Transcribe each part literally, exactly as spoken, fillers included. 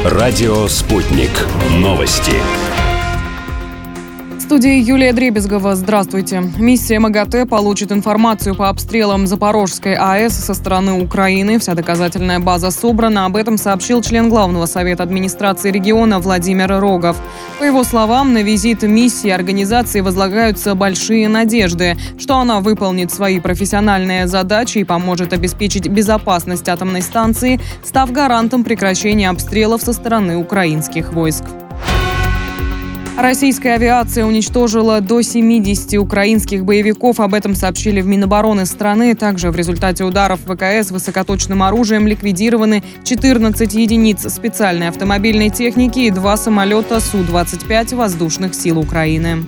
Радио «Спутник». Новости. В студии Юлия Дребезгова. Здравствуйте. Миссия МАГАТЭ получит информацию по обстрелам Запорожской АЭС со стороны Украины. Вся доказательная база собрана. Об этом сообщил член Главного совета администрации региона Владимир Рогов. По его словам, на визит миссии организации возлагаются большие надежды, что она выполнит свои профессиональные задачи и поможет обеспечить безопасность атомной станции, став гарантом прекращения обстрелов со стороны украинских войск. Российская авиация уничтожила до семидесяти украинских боевиков. Об этом сообщили в Минобороны страны. Также в результате ударов ВКС высокоточным оружием ликвидированы четырнадцать единиц специальной автомобильной техники и два самолета Су двадцать пять воздушных сил Украины.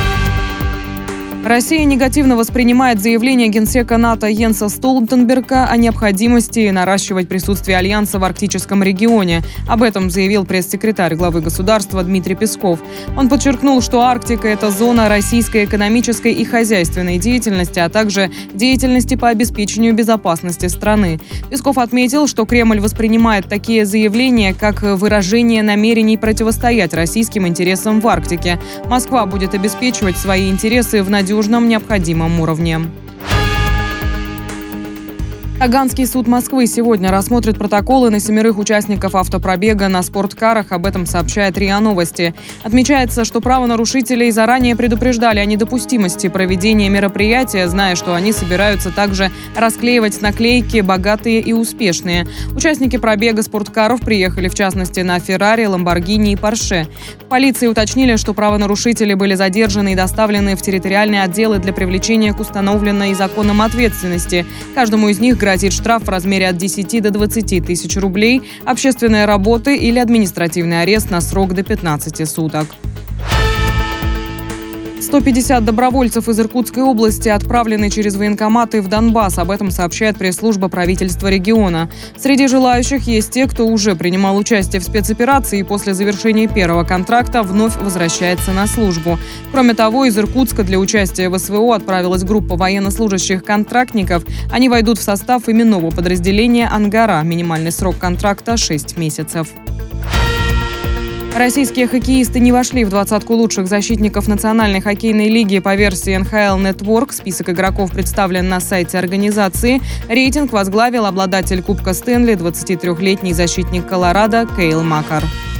Россия негативно воспринимает заявление генсека НАТО Йенса Столтенберга о необходимости наращивать присутствие Альянса в арктическом регионе. Об этом заявил пресс-секретарь главы государства Дмитрий Песков. Он подчеркнул, что Арктика – это зона российской экономической и хозяйственной деятельности, а также деятельности по обеспечению безопасности страны. Песков отметил, что Кремль воспринимает такие заявления как выражение намерений противостоять российским интересам в Арктике. Москва будет обеспечивать свои интересы в надежном надежном необходимом уровне. Таганский суд Москвы сегодня рассмотрит протоколы на семерых участников автопробега на спорткарах. Об этом сообщает РИА Новости. Отмечается, что правонарушителей заранее предупреждали о недопустимости проведения мероприятия, зная, что они собираются также расклеивать наклейки «Богатые и успешные». Участники пробега спорткаров приехали, в частности, на Феррари, Ламборгини и Порше. В полиции уточнили, что правонарушители были задержаны и доставлены в территориальные отделы для привлечения к установленной законом ответственности. Каждому из них грозит грозит штраф в размере от десяти до двадцати тысяч рублей, общественные работы или административный арест на срок до пятнадцати суток. сто пятьдесят добровольцев из Иркутской области отправлены через военкоматы в Донбасс. Об этом сообщает пресс-служба правительства региона. Среди желающих есть те, кто уже принимал участие в спецоперации и после завершения первого контракта вновь возвращается на службу. Кроме того, из Иркутска для участия в СВО отправилась группа военнослужащих-контрактников. Они войдут в состав именного подразделения «Ангара». Минимальный срок контракта – шесть месяцев. Российские хоккеисты не вошли в двадцатку лучших защитников Национальной хоккейной лиги по версии эн ха эл Network. Список игроков представлен на сайте организации. Рейтинг возглавил обладатель Кубка Стэнли, двадцатитрёхлетний защитник Колорадо Кейл Макар.